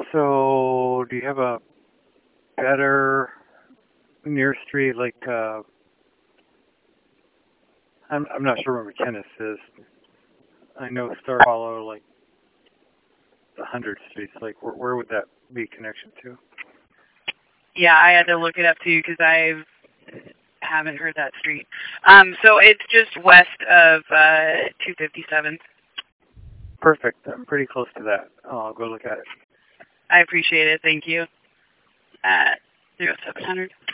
So, do you have a better near street? Like, I'm not sure where McKinnis is. I know Star Hollow, like the 100 Streets. Like, where would that be connection to? Yeah, I had to look it up too because I haven't heard that street. So it's just west of 257. Perfect. I'm pretty close to that. I'll go look at it. I appreciate it. Thank you. 0700.